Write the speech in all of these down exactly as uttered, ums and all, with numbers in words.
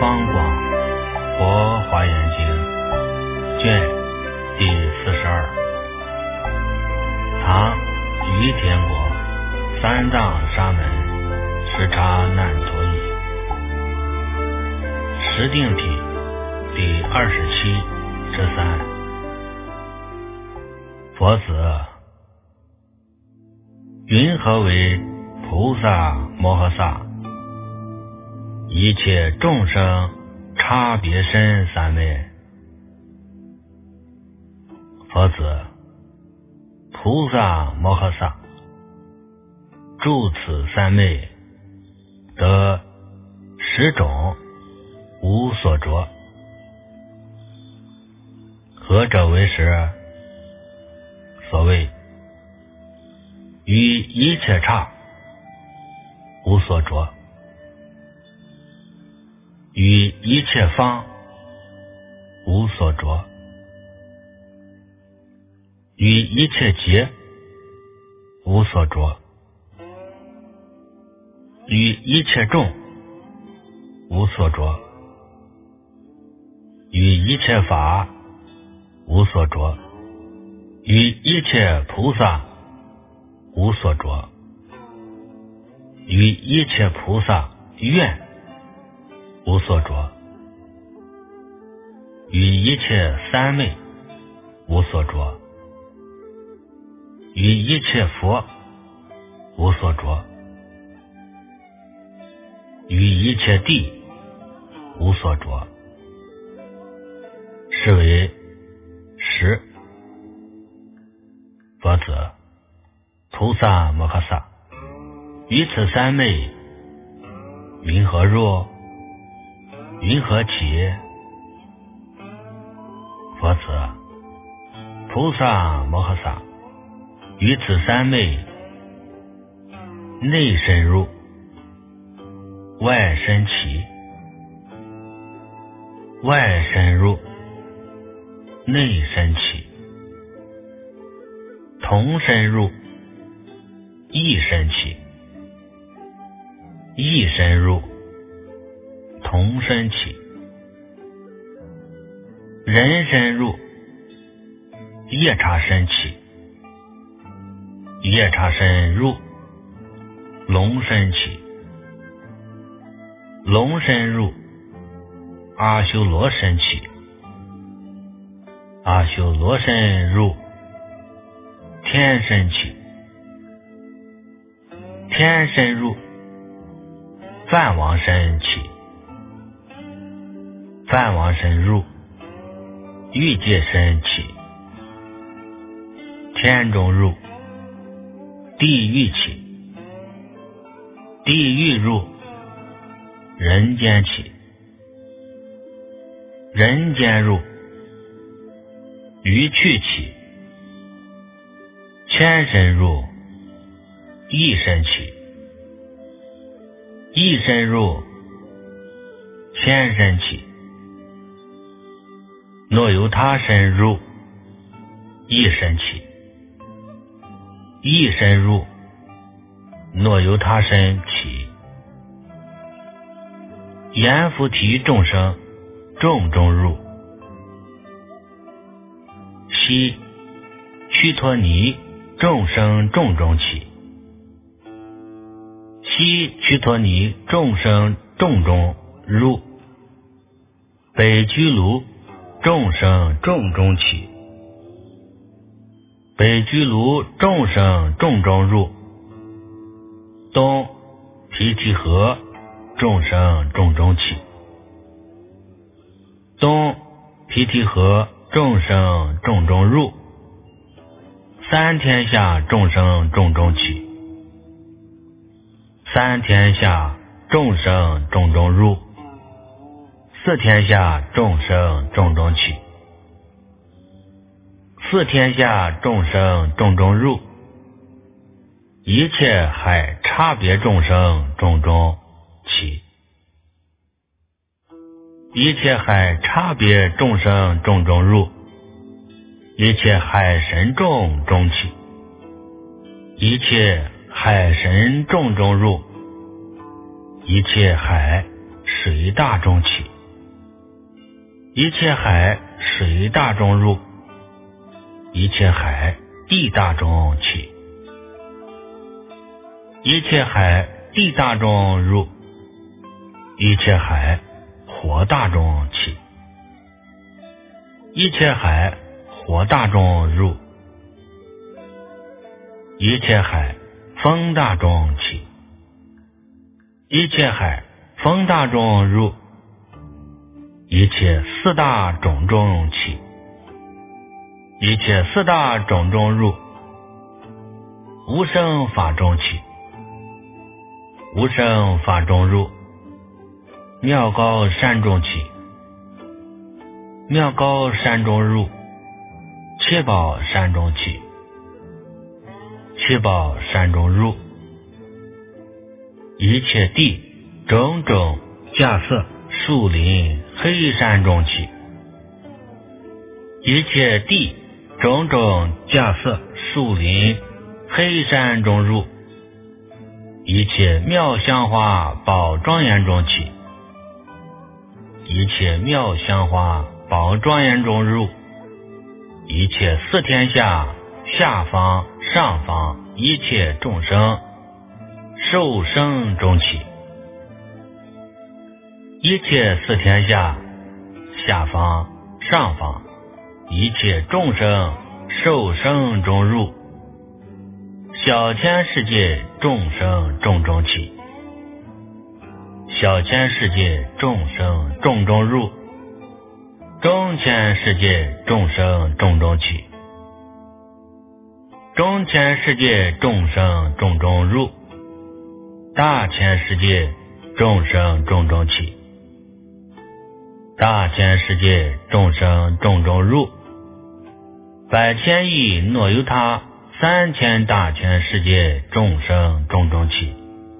方广佛华严经卷第四十二，唐于田国三藏沙门时察难陀译，十定品第二十七之三。佛子，云何为菩萨摩诃萨？一切众生差别身三昧。佛子，菩萨摩诃萨住此三昧，得十种无所着。何者为十？所谓于一切刹无所着，于一切方无所着，于一切劫无所着，于一切众无所着，于一切法无所着，于一切菩萨无所着，于一切菩萨愿无所着，于一切三昧无所着，于一切佛无所着，于一切地无所着，是为十。佛子，菩萨摩诃萨于此三昧云何入？云何起？佛子，菩萨摩诃萨于此三昧内深入，外深起，外深入，内深起，同深入，异深起，异深入，同深起，人深入，夜叉深起，夜叉深入，龙深起，龙深入，阿修罗深起，阿修罗深入，天深起，天深入，梵王深起，梵王深入，欲界深起，天中入，地狱起，地狱入，人间起，人间入，余趣起，千身入，一身起，一身入，千身起，若由他身入，一身起，一身入，若由他身起，阎浮提众生众中入，悉须陀尼众生众中起，悉须陀尼众生众中入，北居卢众生众中起，北居卢众生众中入，东毗提河众生众中起，东毗提河众生众中入，三天下众生众中起，三天下众生众中入，四天下众生众中起，四天下众生众中入，一切海差别众生众中起，一切海差别众生众中入，一切海神众中起，一切海神众中入，一切海水大中起， 一切海水大中入，一切海地大中起，一切海地大中入，一切海火大中起，一切海火大中入，一切海风大中起，一切海风大中入，一切四大种中起，一切四大种中入，无生法中起，无生法中入，妙高山中起，妙高山中入，七宝山中起，七宝山中入，一切地种种架色树林黑山中起，一切地种种架色树林黑山中入，一切妙香花宝庄严中起，一切妙香花宝庄严中入，一切四天下下方上方一切众生受生中起，一切四天下下方上方一切众生受生中入，小千世界众生众中起，小千世界众生众中入，中千世界众生众中起，中千世界众生众中入，大千世界众生众中起，大千世界众生众中入，百千亿诺由他三千大千世界众生众中起，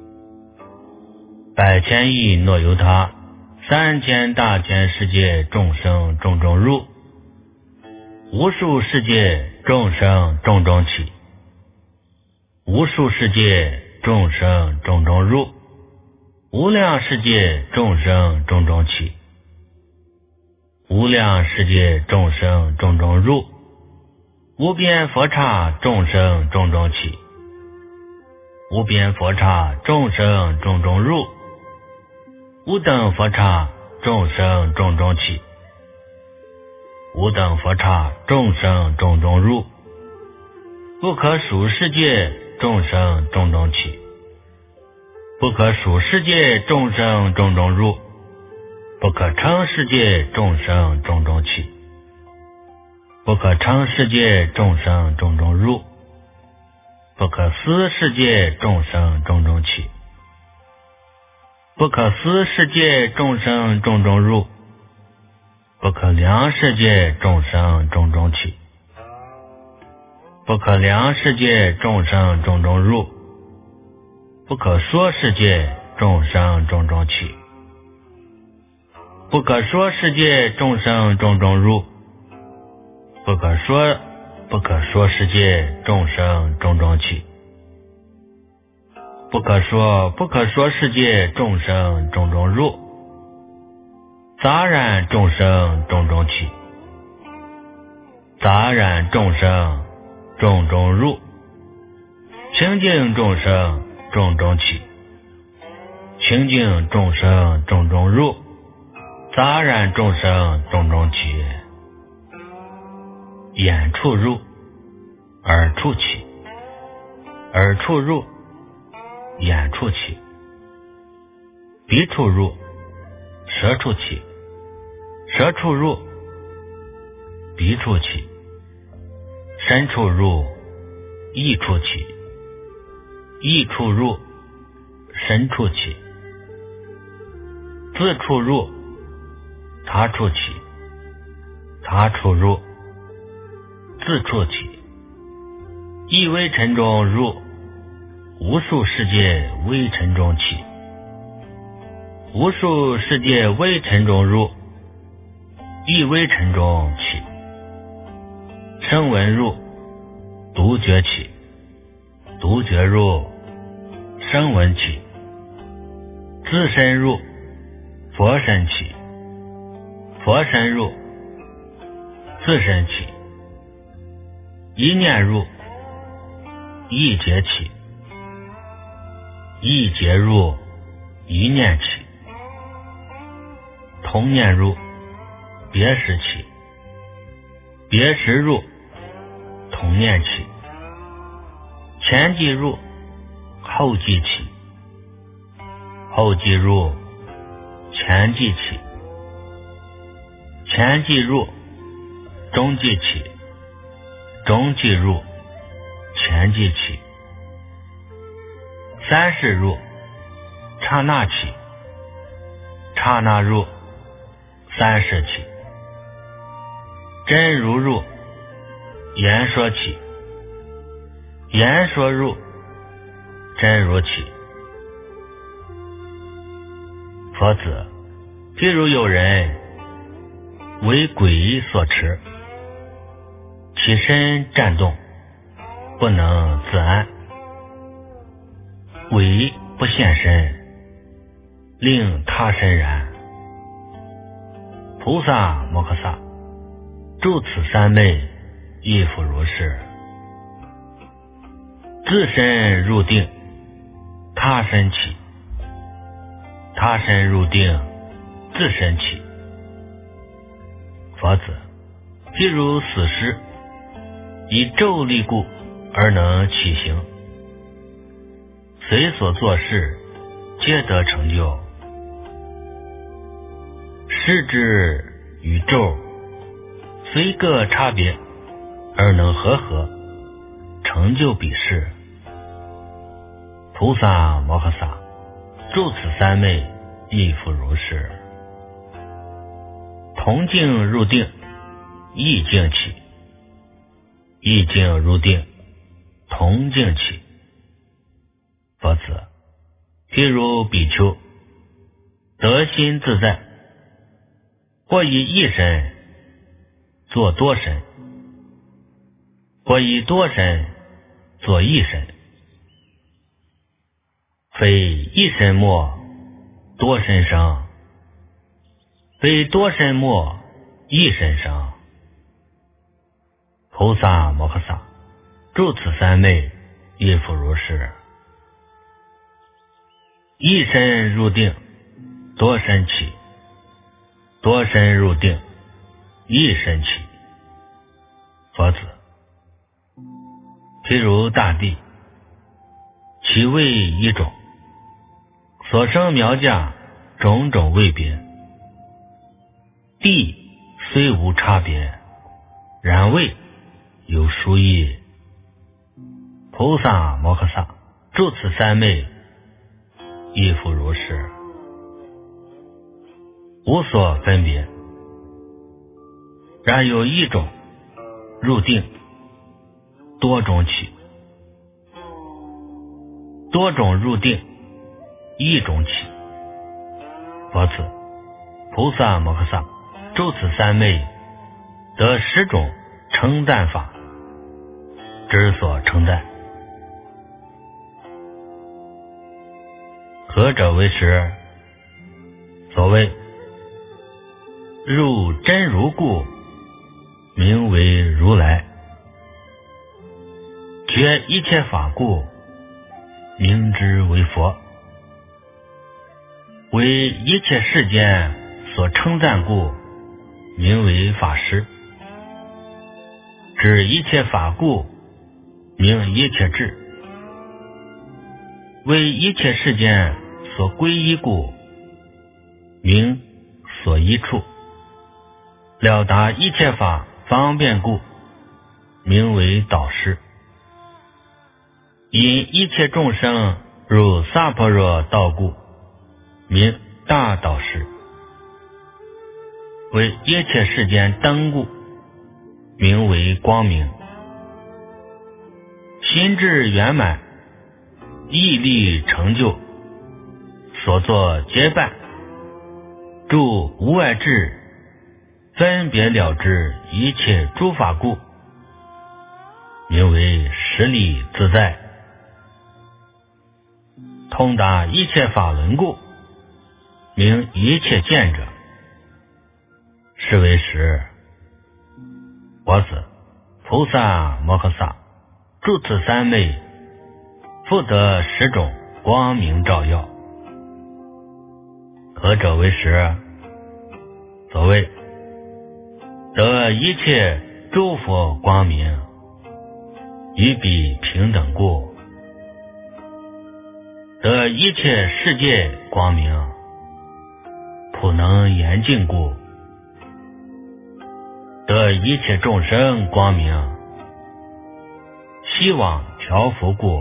百千亿诺由他三千大千世界众生众中入，无数世界众生众中起，无数世界众生众中入，无量世界众生众中起，无量世界众生众中入，无边佛刹众生众中起，无边佛刹众生众中入，无等佛刹众生众中起，无等佛刹众生众中入，不可数世界众生众中起，不可数世界众生众中入，不可称世界众生众中起，不可称世界众生众中入，不可思世界众生众中起，不可思世界众生众中入，不可量世界众生众中起，不可量世界众生众中入，不可说世界众生众中起，不可说世界众生众中入，不可说不可说世界众生众中起，不可说不可说世界众生众中入，杂染众生众中起，杂染众生众中入，清净众生众中起，清净众生众中入，杂染众生众中起，眼处入，耳处起，耳处入，眼处起，鼻处入，舌处起，舌处入，鼻处起，身处入，意处起，意处入，身处起，自处入，他处起，他处入，自处起，意微尘中入，无数世界微尘中起，无数世界微尘中入，意微尘中起，声闻入，独觉起，独觉入，声闻起，自身入，佛身起， 佛身入，自身起；一念入，一劫起；一劫入，一念起；同念入，别时起；别时入，同念起；前即入，后即起；后即入，前即起；前即入，中即起；中即入，前即起；三世入，刹那起；刹那入，三世起；真如入，言说起；言说入，真如起。佛子，譬如有人为鬼所持，其身颤动，不能自安，鬼不现身，令他身然。菩萨摩诃萨住此三昧，亦复如是。自身入定，他身起；他身入定，自身起。佛子，譬如死尸，以咒力故而能起行，随所作事，皆得成就。施之与咒，虽各差别，而能和合，成就彼事。菩萨摩诃萨住此三昧，亦复如是。同境入定，异境起；异境入定，同境起。佛子，譬如比丘得心自在，或以一身作多身，或以多身作一身，非一身没，多身生；非多身没，一身生。菩萨摩诃萨住此三昧，亦复如是。一身入定，多身起；多身入定，一身起。佛子，譬如大地，其味一种，所生苗稼种种味别，地虽无差别，然味有殊异。菩萨摩诃萨住此三昧，亦复如是。无所分别，然有一种入定，多种起；多种入定，一种起。佛子，菩萨摩诃萨住此三昧，得十种称赞法，之所称赞。何者为实？所谓入真如故，名为如来；觉一切法故，名之为佛；为一切世间所称赞故，名为法师；知一切法故，名一切智；为一切世间所归依故，名所依处；了达一切法方便故，名为导师；引一切众生入萨婆若道故，名大导师；为一切世间灯故，名为光明；心智圆满，毅力成就，所作皆办，住无碍智，分别了知一切诸法故，名为实力自在；通达一切法轮故，名一切见者； 是为实。佛子，菩萨摩诃萨住此三昧，复得十种光明照耀。何者为实？所谓得一切诸佛光明，与彼平等故；得一切世界光明，普能严净故；得一切众生光明，希望调伏故；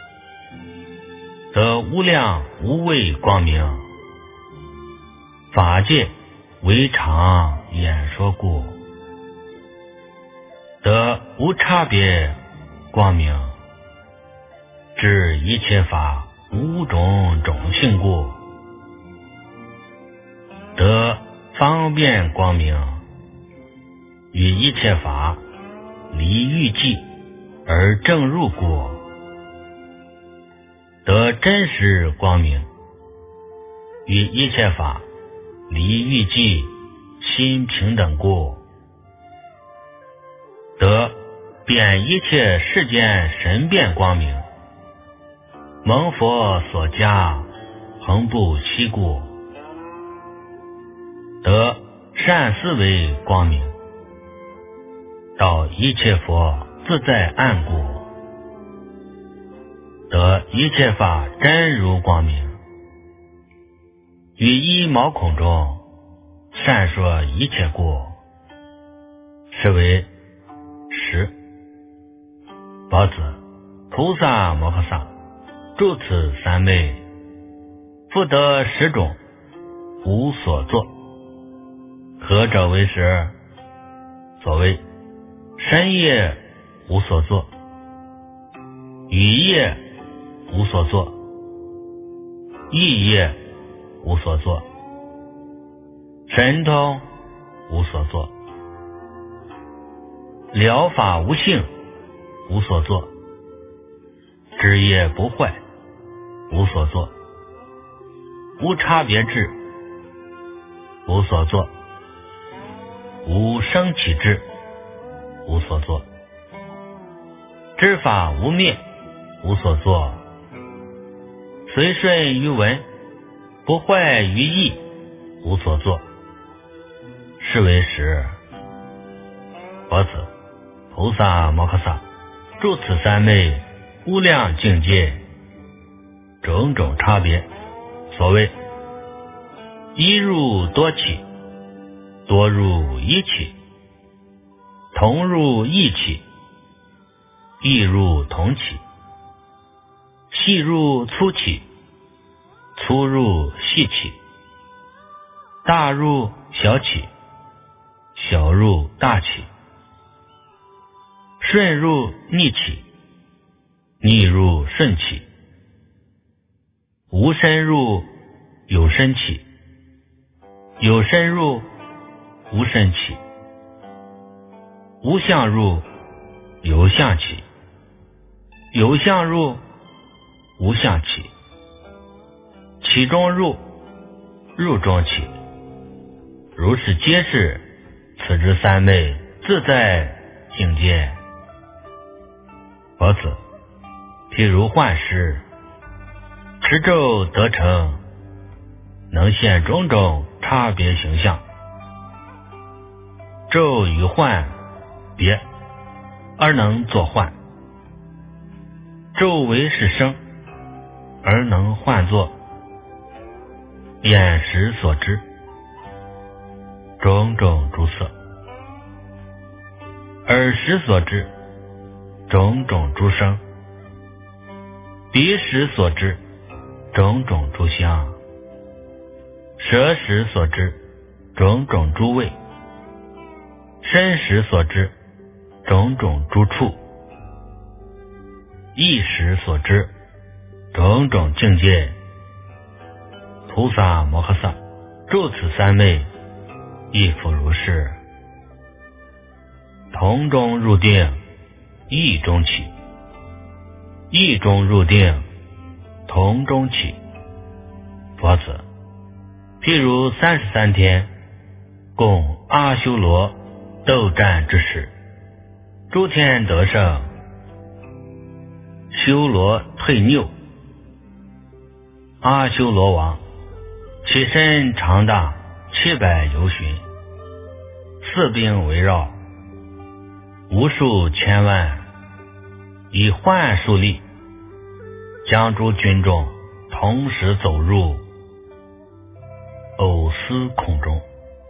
得无量无畏光明，法界为常演说故；得无差别光明，知一切法无种种性故；得方便光明，与一切法离欲计而正入故；得真实光明，与一切法离欲计心平等故；得遍一切世间神变光明，蒙佛所加恒不息故；得善思维光明，到一切佛自在暗故；得一切法真如光明，于一毛孔中闪烁一切故，是为实。宝子，菩萨摩诃萨住此三昧，复得十种无所作。何者为实？所谓身业无所作，语业无所作，意业无所作，神通无所作，了法无性无所作，知业不坏无所作，无差别智无所作，无生起智无所作，知法无灭无所作，随顺于文，不坏于意无所作，是为实。佛子，菩萨摩诃萨住此三昧无量境界，种种差别，所谓一入多起，多入一起，同入一起，异入同起，细入粗起，粗入细起，大入小起，小入大起，顺入逆起，逆入顺起，无深入有深起，有深入无深起，无相入有相起，有相入无相起，起中入入中起，如是皆是此之三昧自在境界。佛子，譬如幻师持咒得成，能现种种差别形象。咒与幻别，而能作幻；咒为是生，而能幻作。眼识所知，种种诸色；耳识所知，种种诸声；鼻识所知，种种诸香；舌识所知，种种诸味；身识所知，种种诸处；意识所知，种种境界。菩萨摩诃萨住此三昧，亦复如是。同中入定，意中起；意中入定，同中起。佛子，譬如三十三天共阿修罗斗战之时，诸天得胜，修罗退拗，阿修罗王其身长大七百由旬，四兵围绕，无数千万，以幻术力将诸军众同时走入藕丝空中。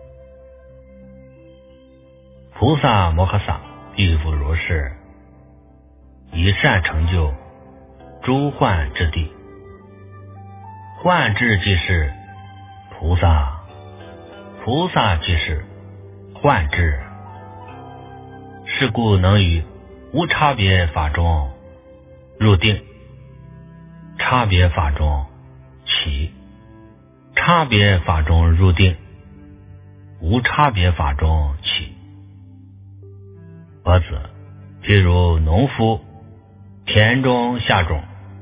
菩萨摩诃萨亦复如是，以善成就诸幻之地。幻智即是菩萨，菩萨即是幻智，是故能于无差别法中入定，差别法中起，差别法中入定，无差别法中起。佛子，譬如农夫田中下种，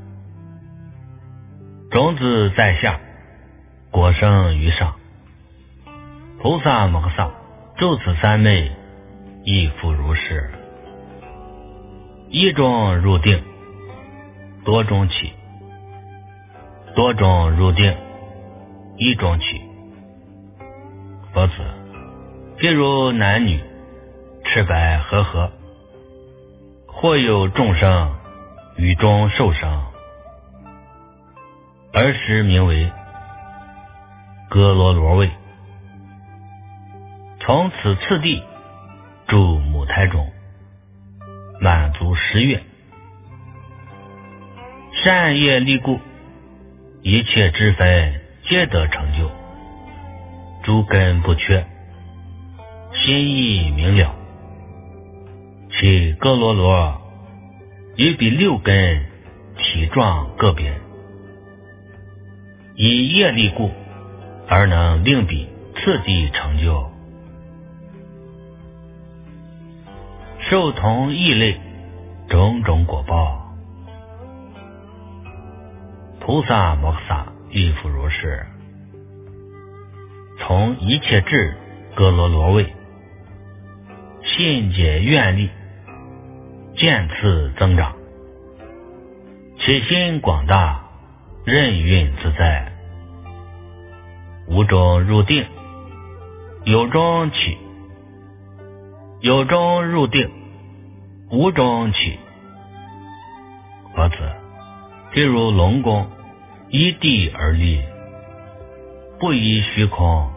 种子在下，果生于上。菩萨摩诃萨住此三昧亦复如是。一种入定，多种起；多种入定，一种起。佛子，譬如男女赤白和合，或有众生于中受生，儿时名为哥罗罗卫，从此次第住母胎中，满足十月，善业力故，一切之分皆得成就，诸根不缺，心意明了。其哥罗罗与比六根体状个别，以业力故而能令彼次第成就。受同异类种种果报，菩萨摩诃萨亦复如是。从一切智哥罗罗位，信解愿力渐次增长，其心广大，任运自在，无中入定，有中起，有中入定，无中起。佛子，譬如龙宫依地而立，不依虚空，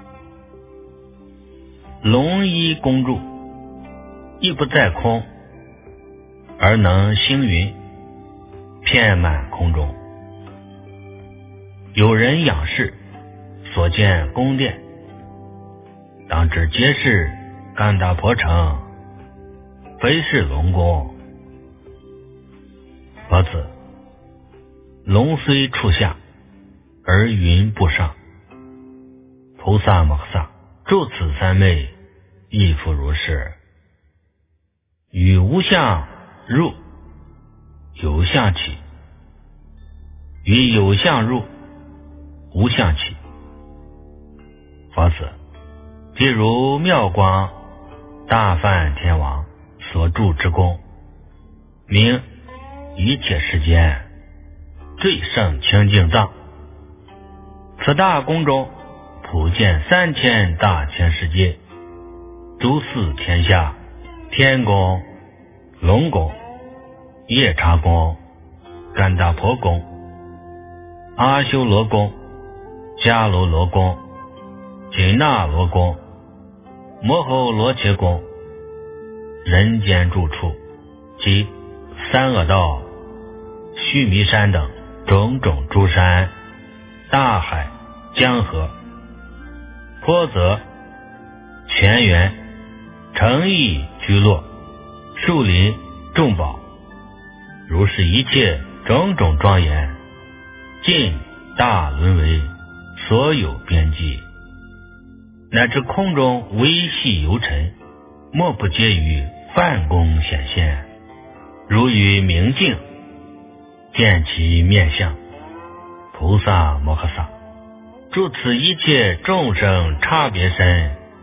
龙依宫住，亦不在空，而能星云遍满空中。有人仰视所见宫殿，当知皆是干达婆城，非是龙宫。佛子，龙虽处下，而云不上。菩萨摩诃萨住此三昧亦复如是。与无相入，有相起；与有相入，无相起。佛子，譬如妙光大梵天王所住之宫，名一切世间最胜清净藏。此大宫中普见三千大千世界，诸四天下，天宫、龙宫、夜叉宫、干达婆宫、阿修罗宫、迦楼罗宫、紧那罗宫、摩吼罗伽宫，人间住处及三恶道、须弥山等种种诸山、大海、江河、坡泽、泉源、城邑居落、树林众宝，如是一切种种庄严，尽大轮为所有边际，乃至空中微细游尘，莫不皆于梵宫显现，如于明镜，见其面相。菩萨摩诃萨住此一切众生差别身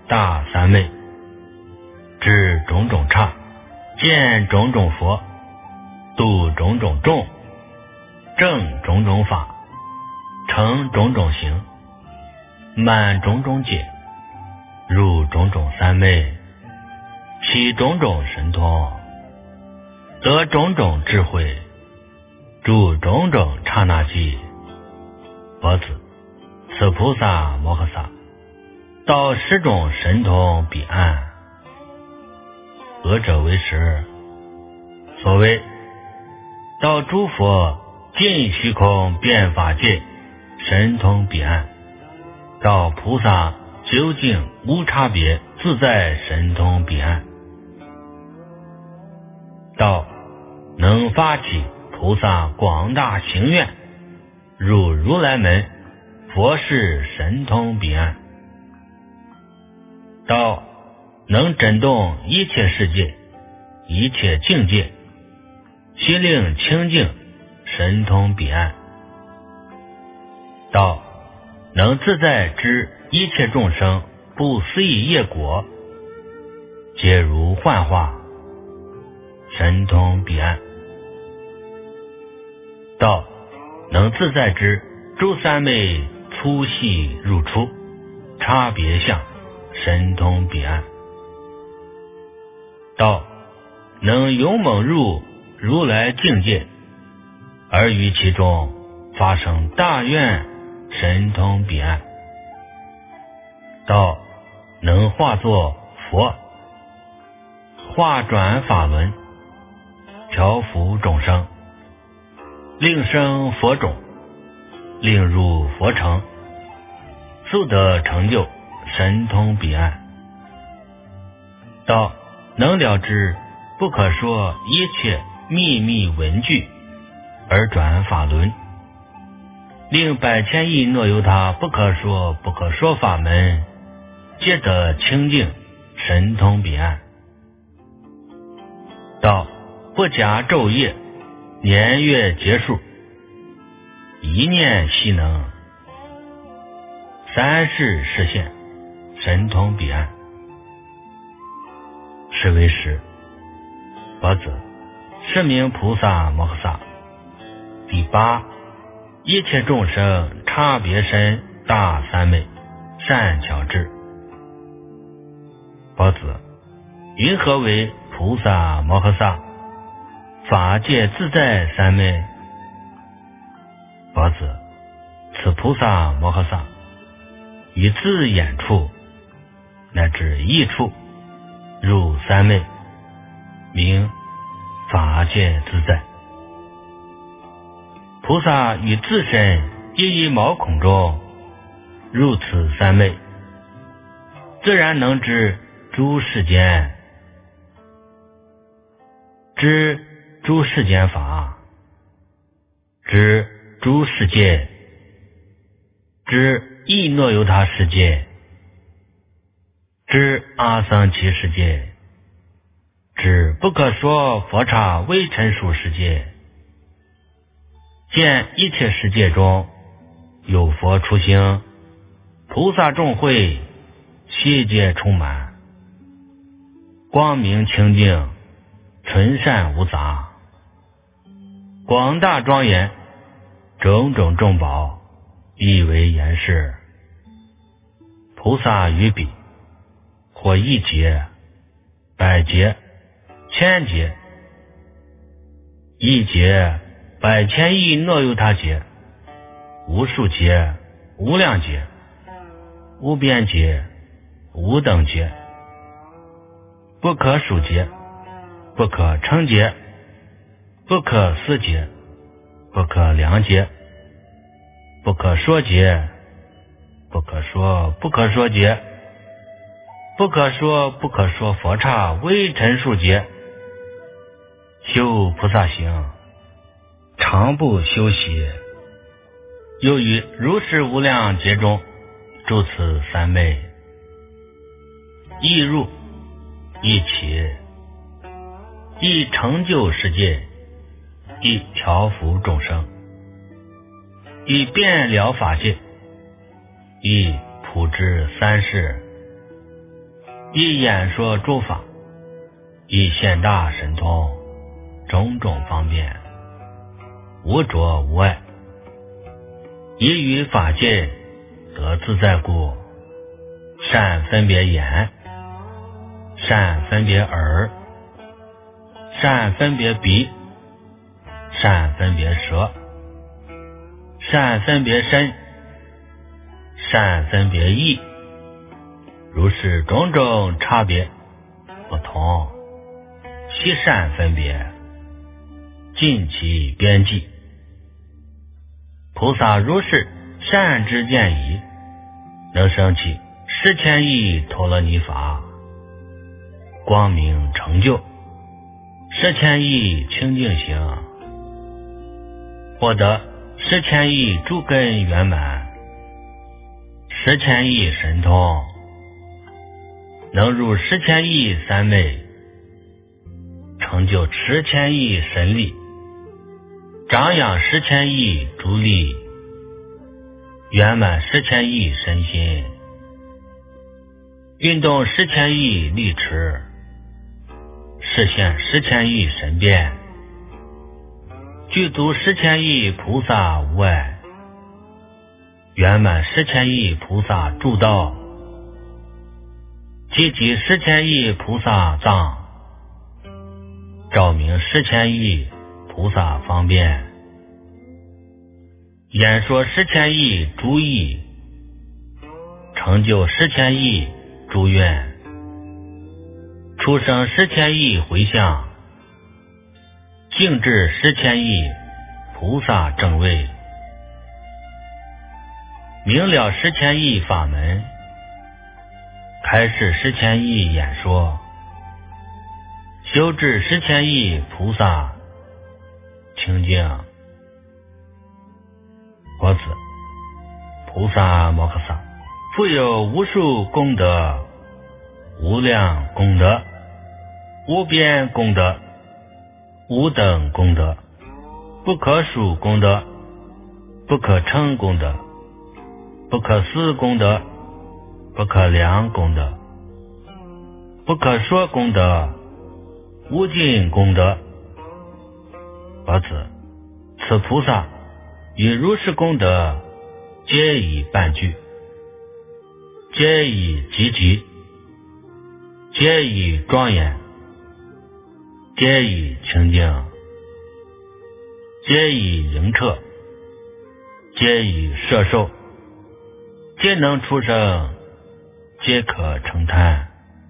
大三昧，知种种刹，见种种佛，度种种众，证种种法，成种种行，满种种解，入种种三昧，起种种神通，得种种智慧，住种种刹那际。佛子，此菩萨摩诃萨到十种神通彼岸，何者为实？所谓到诸佛尽虚空遍法界神通彼岸，到菩萨究竟无差别自在神通彼岸，到能发起菩萨广大行愿，入如来门佛事神通彼岸，到能震动一切世界一切境界，心灵清净神通彼岸，到能自在知一切众生不思议业果，皆如幻化神通彼岸，到能自在知诸三昧粗细入出差别相神通彼岸，到能勇猛入如来境界，而于其中发生大愿神通彼岸，到能化作佛，化转法轮，调伏众生，令生佛种，令入佛城，速得成就神通彼岸，到能了知不可说一切秘密文句，而转法轮，令百千亿若由他不可说不可说法门，皆得清净神通彼岸，到不假昼夜年月结束，一念悉能，三世实现神通彼岸。是为实。佛子，是名菩萨摩诃萨。第八，一切众生差别身大三昧善巧智。佛子，云何为菩萨摩诃萨？法界自在三昧。佛子，此菩萨摩诃萨于自眼处乃至意处入三昧，名法界自在。菩萨于自身一一毛孔中入此三昧，自然能知诸世间，知诸世间法，知诸世界，知亦诺由他世界，知阿僧祇世界，知不可说佛刹微尘数世界，见一切世界中有佛出行，菩萨众会，悉皆充满，光明清净，纯善无杂，广大庄严，种种众宝亦为言示。菩萨于彼或一劫、百劫、千劫，一劫、百千亿诺由他劫，无数劫、无量劫、无边劫、无等劫，不可数劫，不可称劫，不可思劫，不可量劫，不可说劫，不可说不可说劫，不可说不可说佛刹微尘数劫，修菩萨行，常不休息，又于如是无量劫中住此三昧，亦入亦起，亦成就世界，亦调伏众生，亦遍了法界，亦普知三世， 以演说诸法，以显大神通，种种方便，无着无碍，以于法界得自在故，善分别眼，善分别耳，善分别鼻，善分别舌，善分别身，善分别意，如是种种差别不同，悉善分别，尽其边际。菩萨如是善知见已，能生起十千亿陀罗尼法，光明成就十千亿清净行，获得十千亿诸根圆满，十千亿神通，能入十千亿三昧，成就十千亿神力，长养十千亿诸力，圆满十千亿身心，运动十千亿力持，实现十千亿神变，具足十千亿菩萨无碍，圆满十千亿菩萨助道，积集十千亿菩萨藏，照明十千亿菩萨方便，演说十千亿诸义，成就十千亿诸愿，出生十千亿回向，静至十千亿菩萨正位，明了十千亿法门，开示十千亿演说，修治十千亿菩萨清净。佛子，菩萨摩诃萨富有无数功德，无量功德，无边功德，无等功德，不可数功德，不可称功德，不可思功德，不可量功德，不可说功德，无尽功德。佛子，此菩萨与如是功德，皆已伴具，皆已集集，皆已庄严，皆已清净，皆已盈彻，皆已摄受，皆能出生，皆可成贪，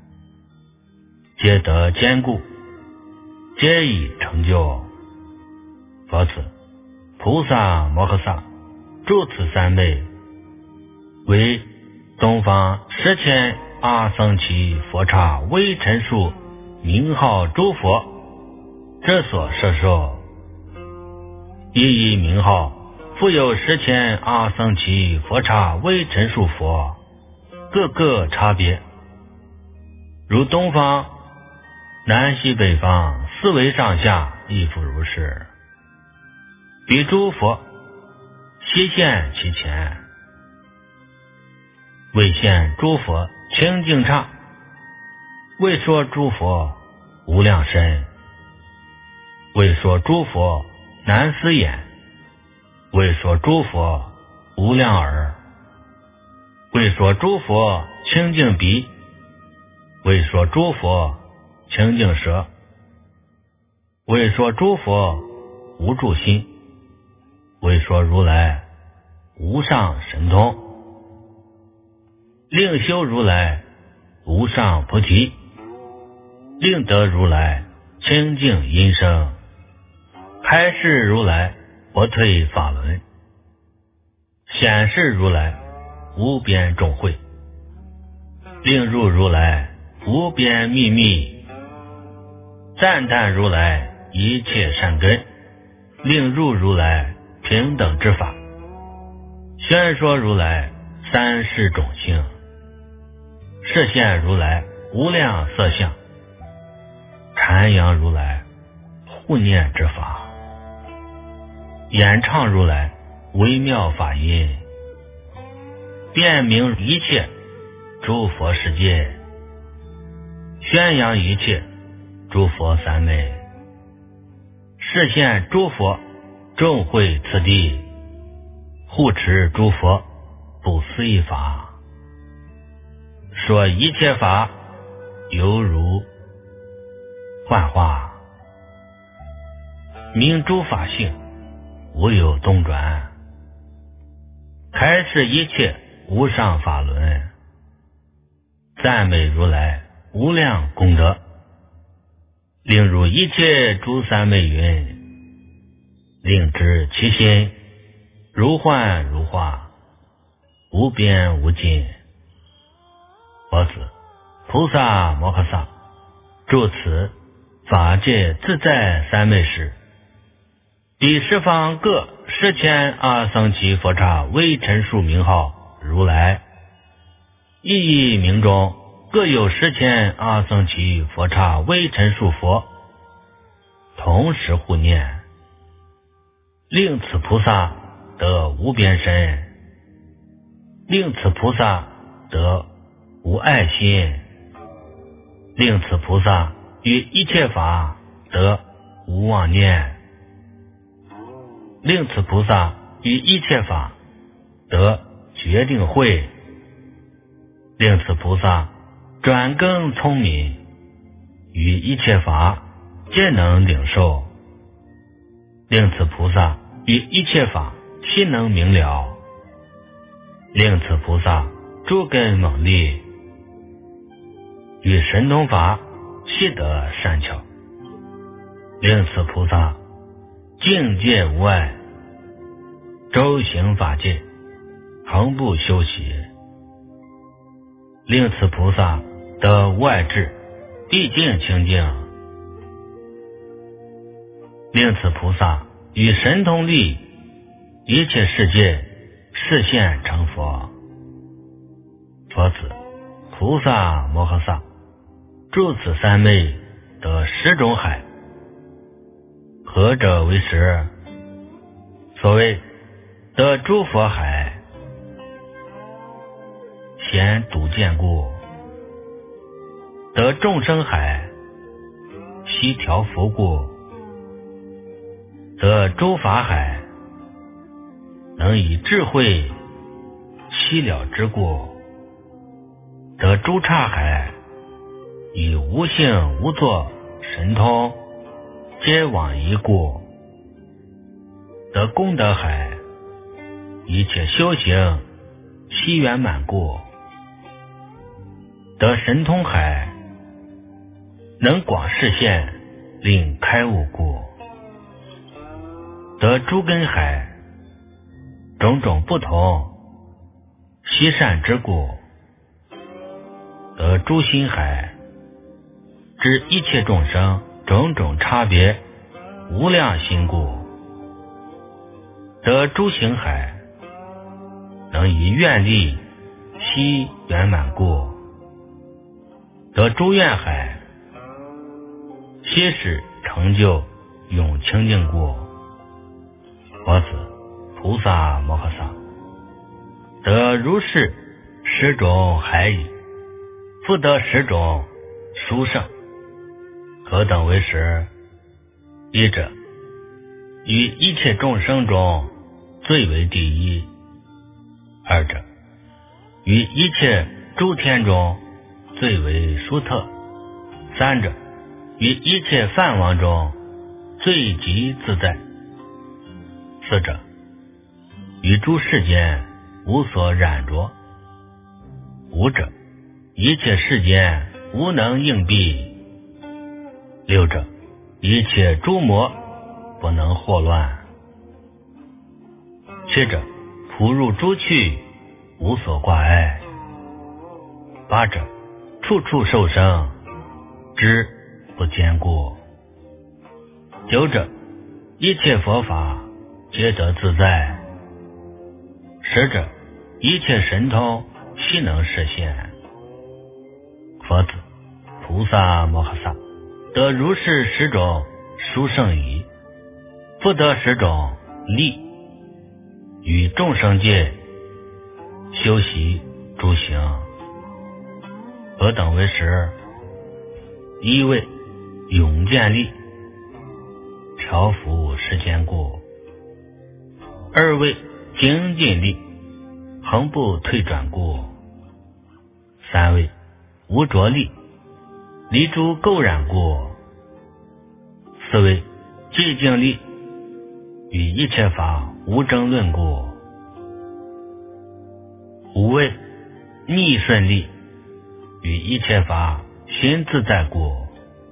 皆得坚固，皆已成就。佛子，菩萨摩诃萨住此三昧，为东方十千阿僧祇佛刹微尘数名号诸佛之所摄受，一一名号复有十千阿僧祇佛刹微尘数佛，各个差别，如东方南西北方四维上下亦复如是。彼诸佛悉现其前，为现诸佛清净刹，为说诸佛无量身，为说诸佛难思眼，为说诸佛无量耳，为说诸佛清净鼻，为说诸佛清净舌，为说诸佛无住心，为说如来无上神通，令修如来无上菩提，令得如来清净音声，开示如来不退法轮，显示如来无边众慧，令入如来无边秘密，赞叹如来一切善根，令入如来平等之法，宣说如来三世种性，示现如来无量色相，阐扬如来护念之法，演唱如来微妙法音，辨明一切诸佛世界， 宣扬一切诸佛三昧，示现诸佛众会此地，护持诸佛不思议法，说一切法犹如幻化，明诸法性无有动转，开示一切无上法轮，赞美如来无量功德，令入一切诸三昧云，令知其心如幻如化，无边无尽。佛子，菩萨摩诃萨住此法界自在三昧时，第十方各十千阿僧祇佛刹为陈述名号如来，一一名中各有十千阿僧祇佛刹为陈述佛，同时护念，令此菩萨得无边身，令此菩萨得无爱心，令此菩萨于一切法得无妄念，令此菩萨于一切法得决定慧，令此菩萨转更聪明，于一切法皆能领受，令此菩萨于一切法悉能明了，令此菩萨诸根猛利，于神通法悉得善巧，令此菩萨境界无碍，周行法界，恒不休息，令此菩萨得无碍智，毕竟清净，令此菩萨与神通力一切世界示现成佛。佛子，菩萨摩诃萨住此三昧得十种海，何者为十？所谓得诸佛海，显睹见故；得众生海，悉调伏故；得诸法海，能以智慧悉了之故；得诸刹海，以无性无作神通皆往一故；得功德海，一切修行悉圆满故；得神通海，能广示现令开悟故；得诸根海，种种不同悉善之故；得诸心海，知一切众生种种差别无量心故；得诸行海，能以愿力悉圆满故；得诸愿海，悉使成就永清净故。佛子，菩萨摩诃萨得如是十种海矣，复得十种殊胜。何等为十？一者，于一切众生中最为第一；二者，于一切诸天中最为殊特；三者，于一切梵王中最极自在；四者，于诸世间无所染着；五者，一切世间无能应避；六者，一切诸魔不能惑乱；七者，普入诸趣无所挂碍；八者，处处受生知不坚固；九者，一切佛法皆得自在；十者，一切神通悉能实现。佛子，菩萨摩诃萨得如是十种殊胜矣，复得十种力，于众生界修习诸行。何等为十？ 一为永见力，调伏世间过；二为精进力，恒不退转过；三为无着力，离诸垢染过；四为寂静力，与一切法无争论过；五为逆顺力，与一切法心自在过；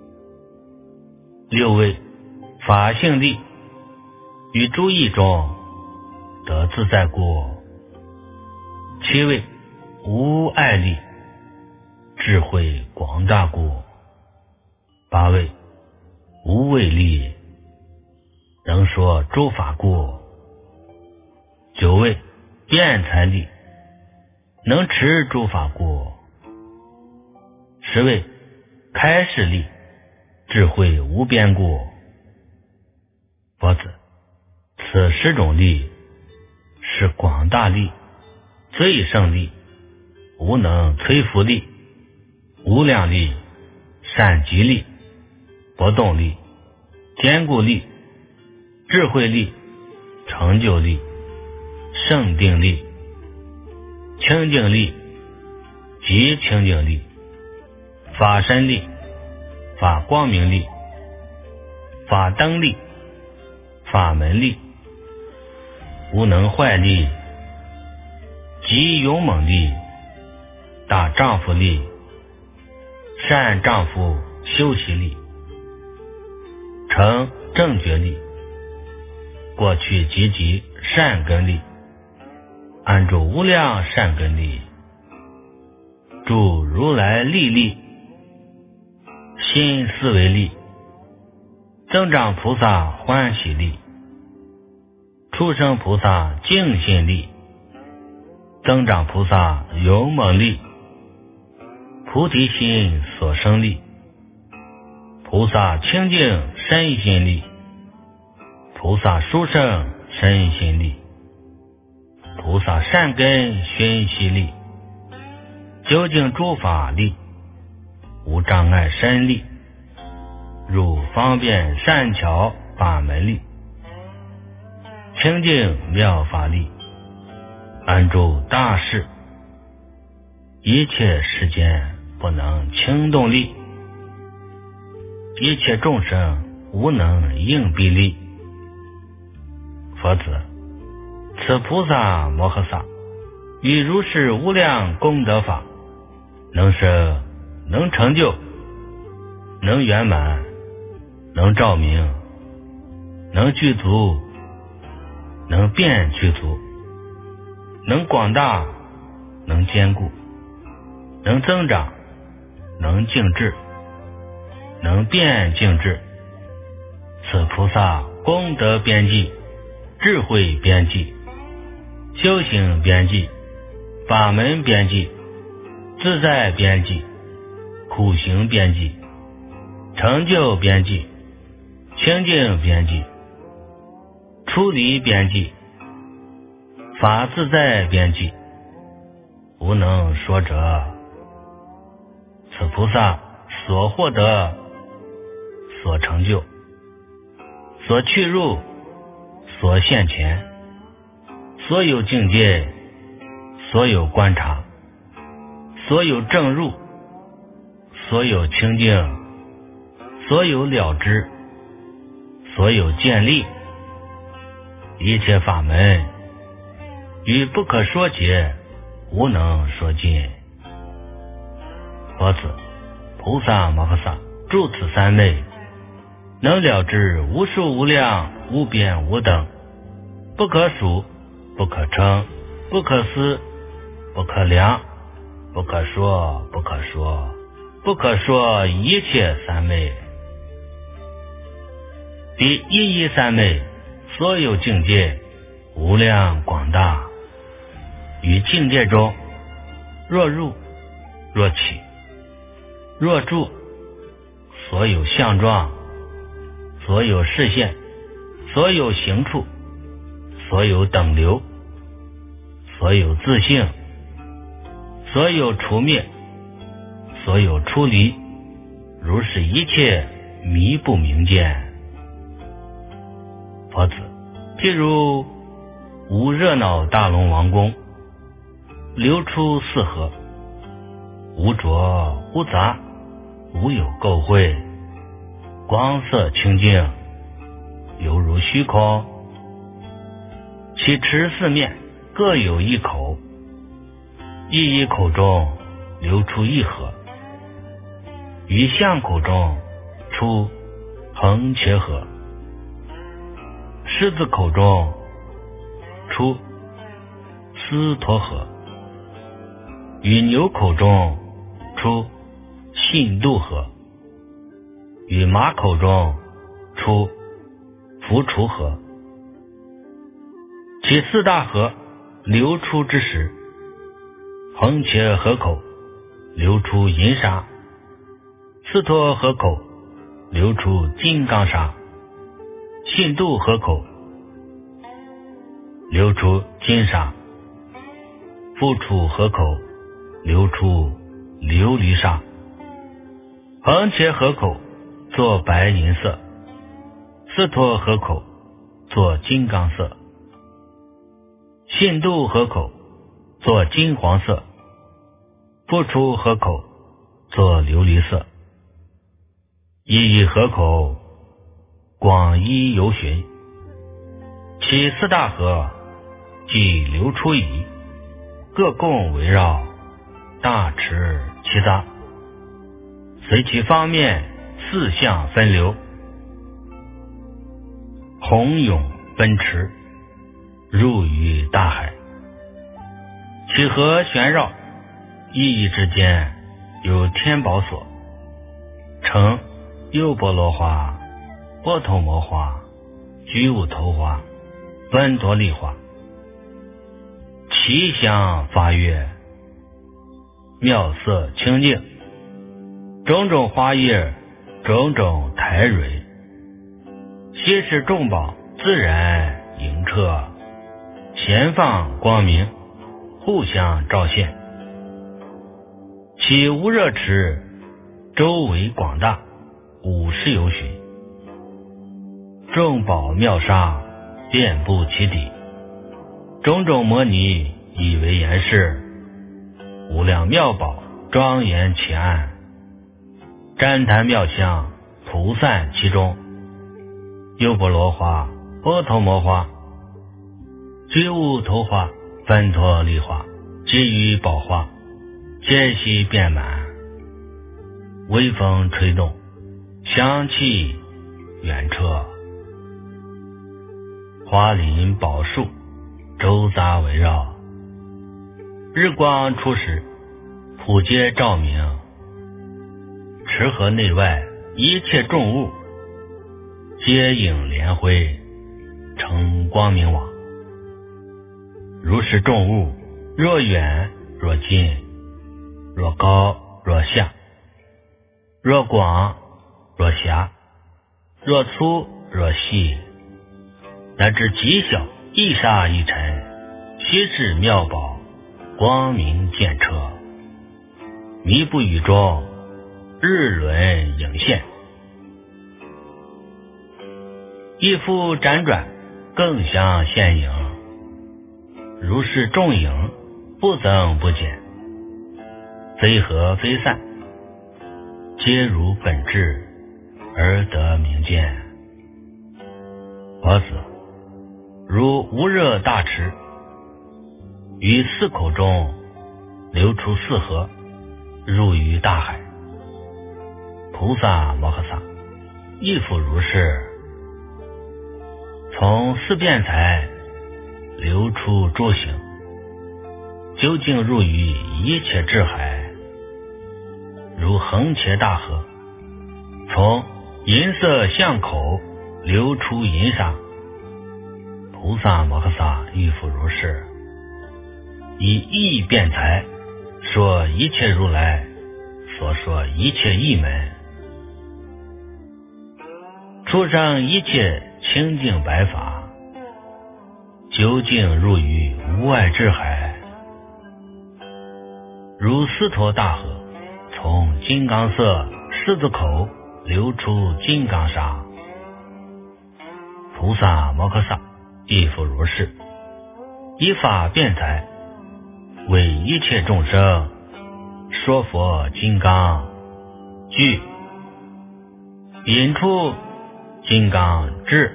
六为法性力，与诸义中得自在过；七为无爱力，智慧广大过；八为无畏力，能说诸法过；九为辩才力，能持诸法过；十为开示力，智慧无边过。佛子，此十种力是广大力、最胜力、无能摧伏力、无量力、善极力、不动力、坚固力、智慧力、成就力、胜定力、清净力及清净力、法身力、法光明力、法灯力、法门力、无能坏力及勇猛力、大丈夫力、善丈夫修习力、成正觉力、过去积极善根力、安住无量善根力、助如来利力、新思维力、增长菩萨欢喜力、畜生菩萨净心力、增长菩萨勇猛力、菩提心所生力、菩萨清净身心力、菩萨殊胜身心力、菩萨善根熏习力、究竟诸法力、无障碍身力、入方便善巧法门力、清净妙法力、安住大事、一切世间不能轻动力、一切众生无能应臂力。佛子，此菩萨摩诃萨与如是无量功德法，能生能成就，能圆满，能照明，能具足，能变具足，能广大，能坚固，能增长，能静治，能变静治。此菩萨功德边际、智慧边际、修行边际、法门边际、自在边际、苦行边际、成就边际、清净边际、出离边际、法自在边际，无能说者。此菩萨所获得、所成就、所去入、所现前，所有境界、所有观察、所有正入、所有清净、所有了知、所有建立，一切法门与不可说解，无能说尽。佛子，菩萨摩诃萨住此三昧，能了知无数无量无边无等，不可数、不可称、不可思、不可量、不可说、不可说、不可说一切三昧。第一一三昧，所有境界无量广大，于境界中，若入若起若住，所有相状、所有视线、所有行处、所有等流、所有自性、所有除灭、所有出离、 如是一切迷不明见。佛子，譬如无热闹大龙王宫，流出四河，无浊无杂，无有垢秽，光色清净，犹如虚空。其池四面各有一口，一一口中流出一河，于巷口中出横切河，狮子口中出斯陀河，于牛口中出信度河，于马口中出浮除河。其四大河流出之时，横切河口流出银沙，斯陀河口流出金刚沙，信度河口流出金沙，浮除河口流出琉璃沙。横切河口作白银色，斯陀河口作金刚色，信度河口作金黄色，浮除河口作琉璃色。一一河口广一游巡，其四大河即流出矣，各共围绕大池其大，随其方面四向分流，洪涌奔驰，入于大海。其河旋绕，一一之间有天宝所，称优波罗花、波头摩花、居无头花、奔陀利花。其香发悦，妙色清净，种种花叶，种种台蕊，悉是众宝自然盈澈，闲放光明，互相照现。其无热池周围广大，五十由旬，众宝妙沙遍布其底，种种摩尼以为严饰，无量妙宝庄严其岸，旃檀妙香涂散其中，优波罗花、波头摩花、居无头花、奔陀利花及于宝花，皆悉遍满。微风吹动，香气远彻，花林宝树周匝围绕，日光初时，普皆照明。池河内外一切众物，皆影连辉，成光明网。如是众物，若远若近，若高若下，若广若狭，若粗若细，乃至极小，一沙一尘，悉是妙宝，光明见彻，弥不与中，日轮影现。一夫辗转，更相现影，如是众影，不增不减，非合非散，皆如本质，而得明见。佛子，如无热大池，于四口中流出四河，入于大海。菩萨摩诃萨亦复如是，从四辩才流出诸行，究竟入于一切智海，如横切大河，从银色巷口流出银沙。菩萨摩诃萨亦复如是，以义辩才说一切如来所说一切义门，出生一切清净白法，究竟入于无碍智海，如斯陀大河，从金刚色狮子口流出金刚沙。菩萨摩诃萨亦复如是，依法辩才，为一切众生说佛金刚具，引出金刚智，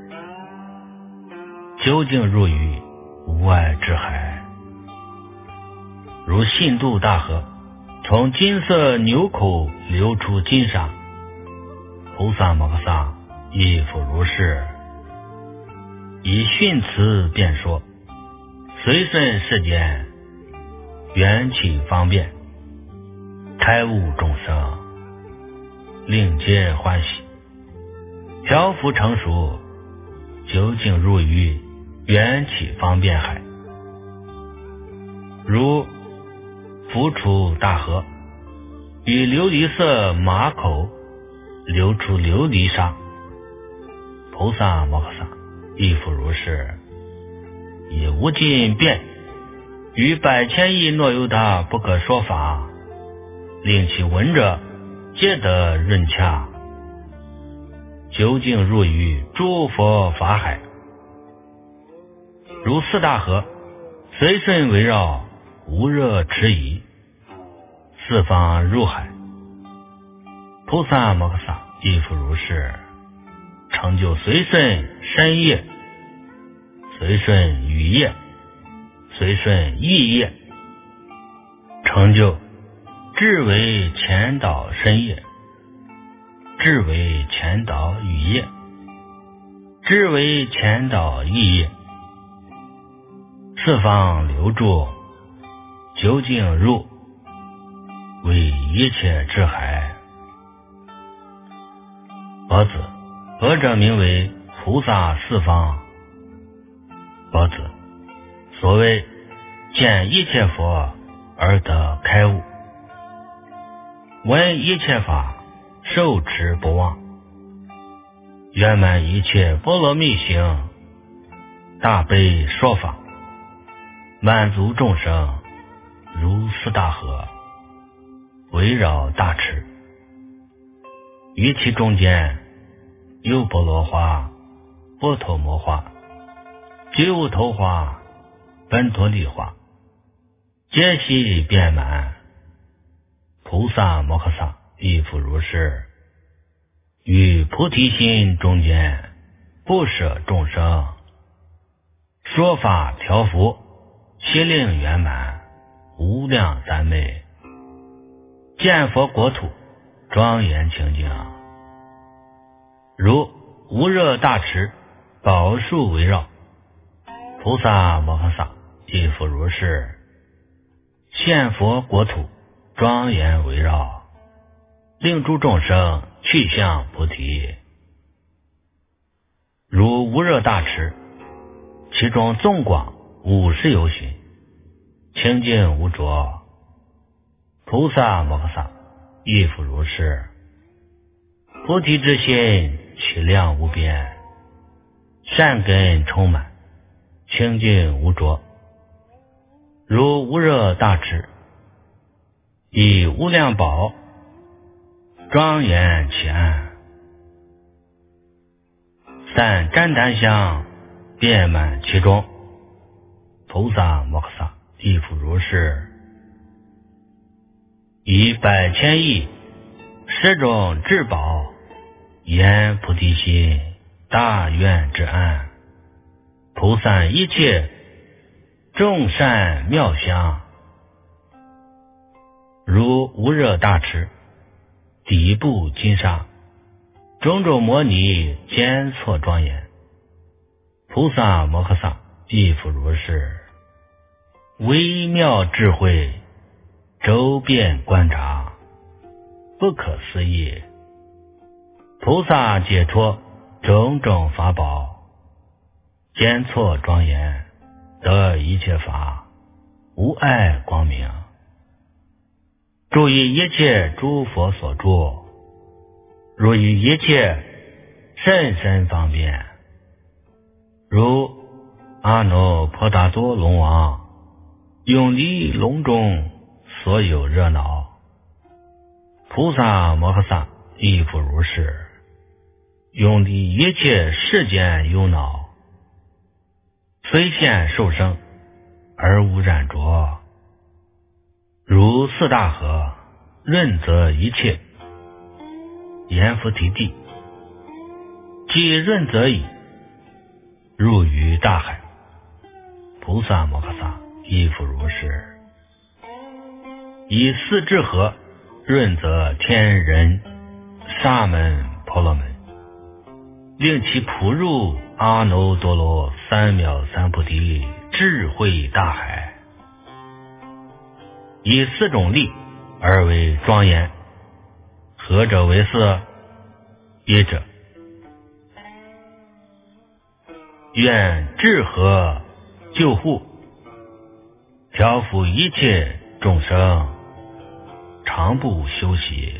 究竟入于无碍之海。如信度大河，从金色牛口流出金沙。菩萨摩诃萨亦复如是，以训词辩说，随顺世间，缘起方便，开悟众生，令皆欢喜，调伏成熟，究竟入于缘起方便海。如浮出大河，与琉璃色马口流出琉璃沙。菩萨摩诃萨亦复如是，以无尽辩，于百千亿若由他不可说法，令其闻者皆得润洽，究竟入于诸佛法海。如四大河，随顺围绕，无热迟疑，四方入海。菩萨摩诃萨亦复如是，成就随顺身业，随顺语业，随顺意业，成就智为前导身业，智为前导语业，智为前导意业，四方流注，究竟入为一切智海。佛子，何者名为菩萨四方？佛子，所谓见一切佛而得开悟，闻一切法受持不忘，圆满一切波罗蜜行，大悲说法，满足众生，如四大河，围绕大池，于其中间有波罗花、波陀摩花、觉悟头花、本陀利花，皆悉遍满。菩萨摩诃萨亦复如是，于菩提心中间不舍众生，说法调伏，悉令圆满，无量三昧，见佛国土庄严清净，如无热大池，宝树围绕。菩萨摩诃萨亦复如是，现佛国土庄严围绕，令诸众生去向菩提。如无热大池，其中纵广五十由旬，清净无浊。菩萨摩诃萨亦复如是，菩提之心其量无边，善根充满，清净无浊。如无热大池，以无量宝庄严其岸，散旃檀香遍满其中。菩萨摩诃萨亦复如是，以百千亿十种至宝言菩提心大愿之岸，菩萨一切众善妙香。如无热大池，底部金沙，种种摩尼间错庄严。菩萨摩诃萨亦复如是，微妙智慧周遍观察，不可思议。菩萨解脱种种法宝，间错庄严，得一切法，无碍光明，住于一切诸佛所住，如于一切甚深方便。如阿耨婆达多龙王永离笼中所有热闹， 菩萨摩诃萨亦复如是，永离一切世间忧恼，虽现受生而无染着，如四大河润泽一切，阎浮提地即润泽矣，入于大海。菩萨摩诃萨亦复如是，以四智河润泽天人沙门婆罗门，令其普入阿耨多罗三藐三菩提智慧大海。以四种力而为庄严，何者为色？一者，愿智河救护，调伏一切众生，常不休息。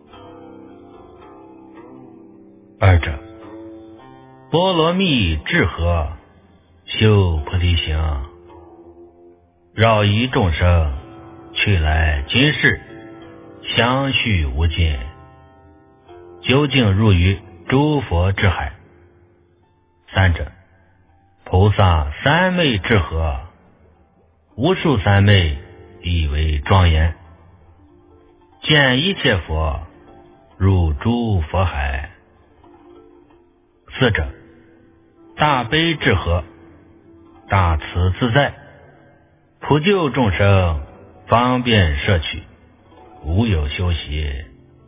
二者，波罗蜜智河修菩提行，绕一众生，去来今世，相续无尽，究竟入于诸佛之海。三者，菩萨三昧智河，无数三昧以为庄严，见一切佛入诸佛海。四者，大悲智河，大慈自在，普救众生，方便摄取，无有休息。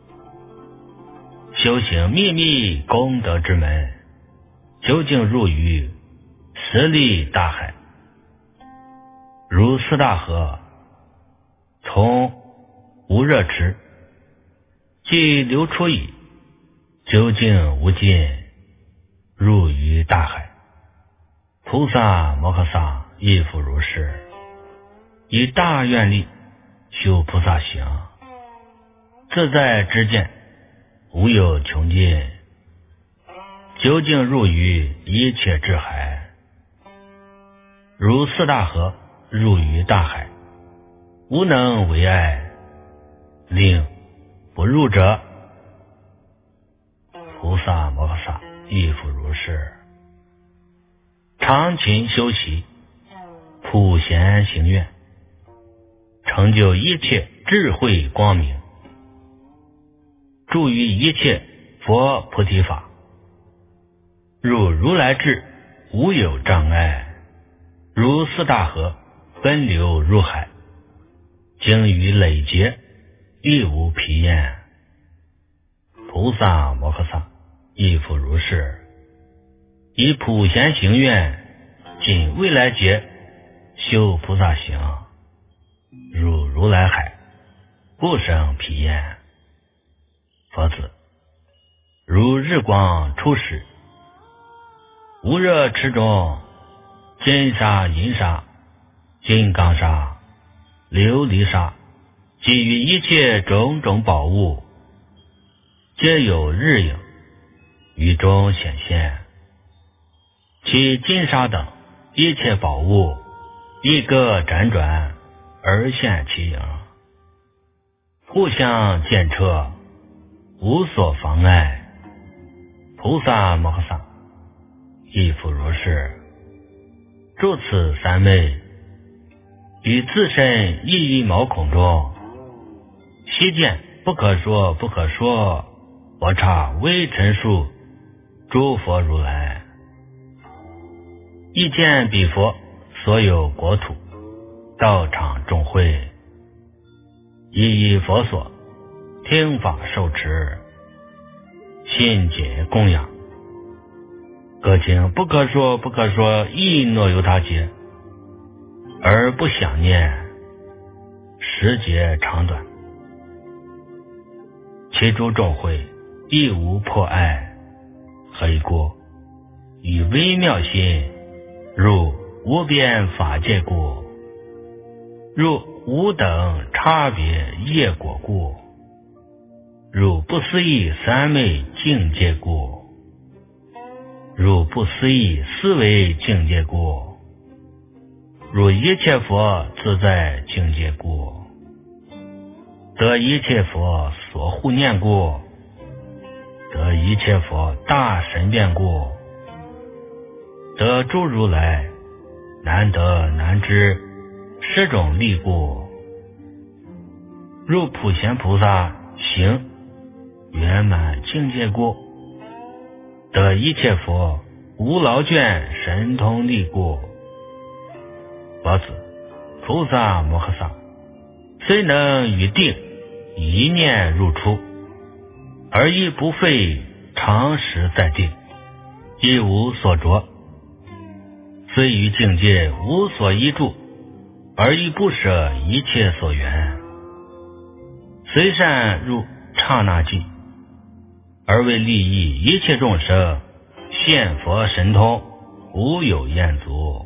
修行秘密功德之门，究竟入于十力大海。如四大河，从无热池即流出矣，究竟无尽，入于大海。菩萨摩诃萨亦复如是，以大愿力修菩萨行，自在知见，无有穷尽，究竟入于一切智海。如四大河入于大海，无能为碍，令不入者。菩萨摩诃萨亦复如是，常勤修习，普贤行愿，成就一切智慧光明，住于一切佛菩提法，入如来智，无有障碍。如四大河奔流入海，经于累劫，亦无疲厌。菩萨摩诃萨亦复如是，以普贤行愿，尽未来劫修菩萨行，入如来海，不生疲厌。佛子，如日光初始，无热池中，金沙、银沙、金刚沙、琉璃沙，及于一切种种宝物，皆有日影于中显现。其金沙等一切宝物，一个辗转而现其影，互相见彻，无所妨碍。菩萨摩诃萨亦复如是，住此三昧，于自身一一毛孔中，悉见不可说不可说佛刹微尘数诸佛如来，亦见彼佛所有国土道场众会，一一佛所听法受持，信解供养，各经不可说不可说亦诺由他劫，而不想念，时节长短，其诸众会亦无破碍。何以故？以微妙心入无边法界故，入无等差别业果故，入不思议三昧境界故，入不思议思维境界故，入一切佛自在境界故， 得一切佛所护念故，得一切佛大神变故，得诸如来难得难知十种力故，如普贤菩萨行圆满境界故，得一切佛无劳倦神通力故。佛子，菩萨摩诃萨虽能于定一念入出，而亦不费长时在定，亦无所着，虽于境界无所依住，而亦不舍一切所缘，虽善入刹那际，而为利益一切众生，现佛神通无有厌足，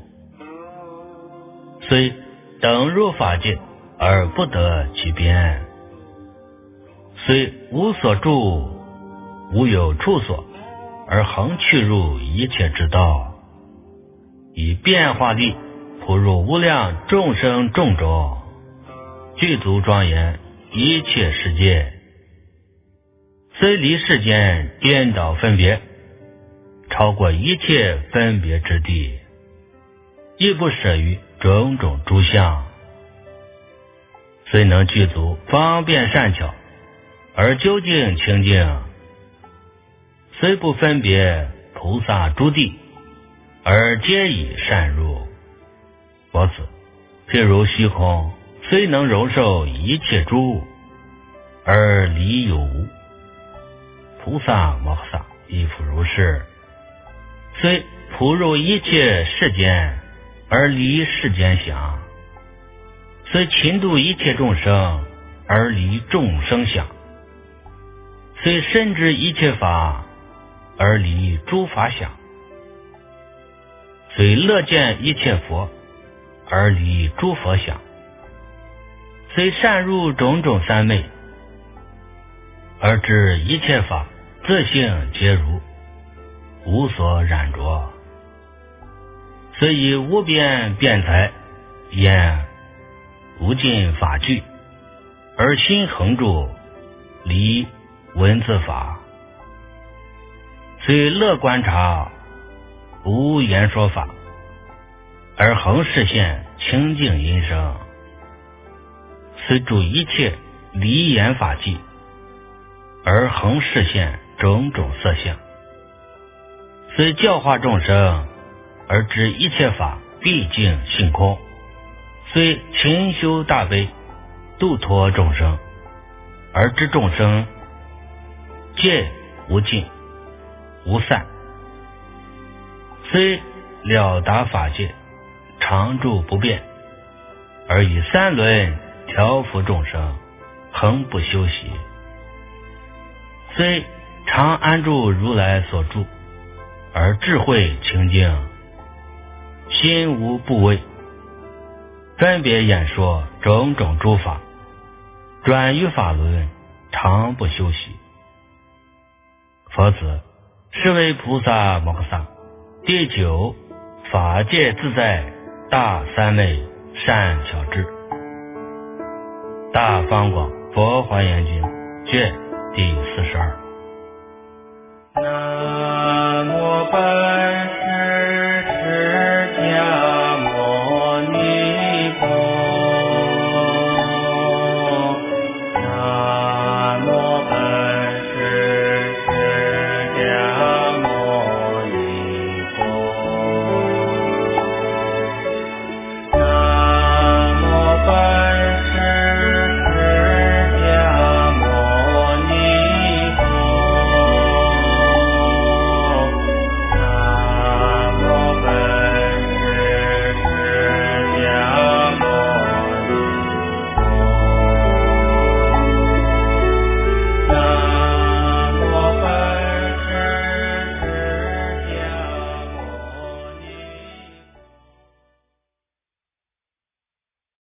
虽等入法界而不得其边，虽无所住无有处所，而恒去入一切之道，以变化力普入无量众生众中，具足庄严一切世界，虽离世间颠倒分别，超过一切分别之地，亦不舍于种种诸相，虽能具足方便善巧，而究竟清净，虽不分别菩萨诸地，而皆以善入。佛子，譬如虚空虽能容受一切诸物，而离有无，菩萨摩诃萨亦复如是，虽普入一切世间，而离世间想，虽勤度一切众生，而离众生想，虽深知一切法，而离诸法想，虽乐见一切佛，而离诸佛想，虽善入种种三昧，而知一切法自性皆如，无所染着，虽以无边辩才演无尽法具，而心恒住离文字法，虽乐观察无言说法，而恒示现清净音声，虽住一切离言法际，而恒示现种种色相，虽教化众生，而知一切法毕竟性空，虽勤修大悲度脱众生，而知众生皆无尽无散，虽了达法界常住不变，而以三轮调伏众生，恒不休息，虽常安住如来所住，而智慧清净，心无部位，分别演说种种诸法，转于法轮，常不休息。佛子，是为菩萨摩诃萨第九法界自在大三昧善巧智。大方广佛华严经卷第四十二。